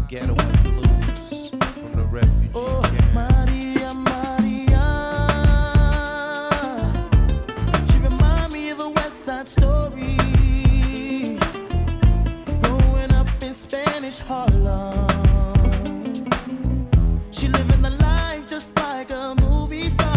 Ghetto and Blues from the refugee camp. Maria, Maria, she remind me of a West Side Story. Growing up in Spanish Harlem, she living the life just like a movie star.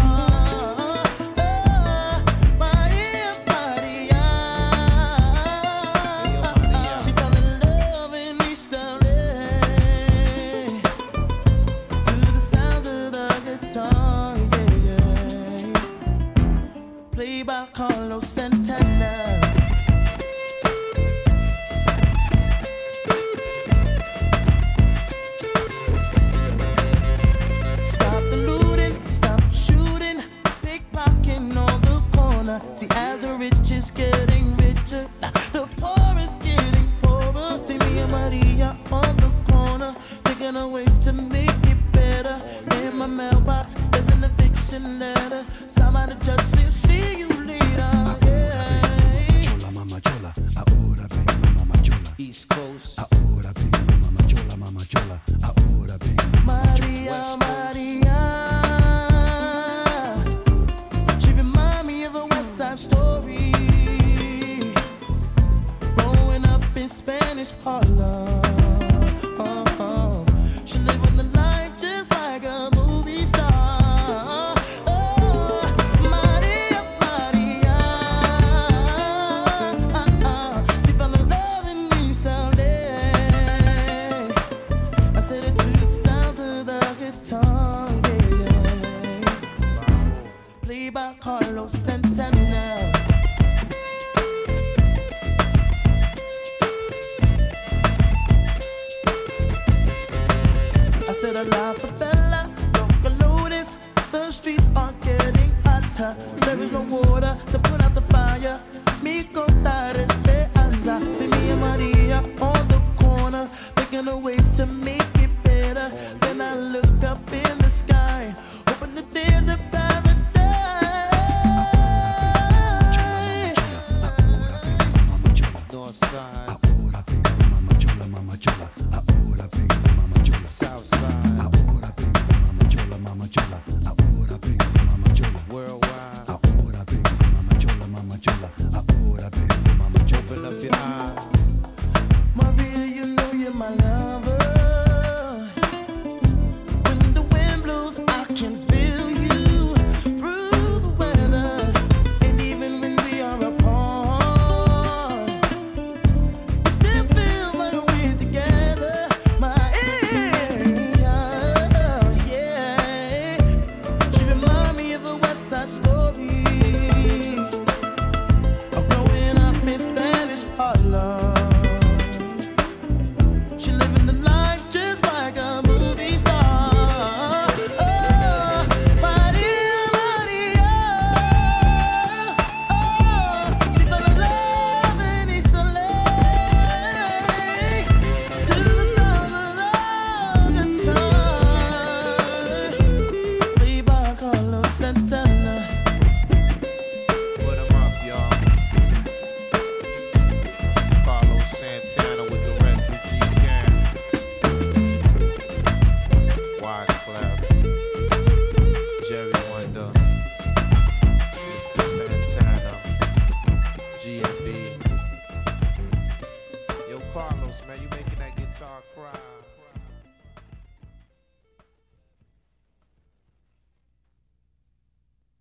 By Carlos Santana. Stop the looting, stop shooting, pickpocketing on the corner. See, as the rich is getting richer, the poor is getting poorer. See me and Maria on the corner, thinking of ways to make it better. In my mailbox, there's an eviction letter. Signed by the judge saying, see you later. East Coast. Ahora vengo, mama chola. Ahora vengo, Maria, Maria. She remind me of a West Side Story. Growing up in Spanish Harlem. She living the life just like a movie star. Maria, Maria. She fell in love in East LA. I said it to the sounds of the guitar, yeah. Played by Carlos Santana. I said a la favela, loca lotus. The streets are getting hotter. There is no water to put out the fire. Mi contar esperanza. See me and Maria on the corner, thinking of ways to make it better. Then I look up in the sky, hoping that there's a paradise. North side. ahora vengo, mama chola. Ahora vengo, mama chola. South side. Ahora vengo, mama chola. Ahora vengo, mama chola. Worldwide. Ahora vengo, mama chola. Ahora vengo, mama chola. Open up your eyes. Maria, you know you're my lover. When the wind blows, I can feel you through the weather. And even when we are apart, it still feels like we're together. Yeah. She remind me of a West Side Story. Of growing up in Spanish Harlem. She living the life just like a movie star. Maria, Maria. She fell in love in East LA. To the sound of the guitar. Played by Carlos Santana. Put 'em up, y'all. Carlos Santana with the refugee camp. Wyclef. Jerry Wonder. Mr. Santana. GMB. Yo, Carlos, man, you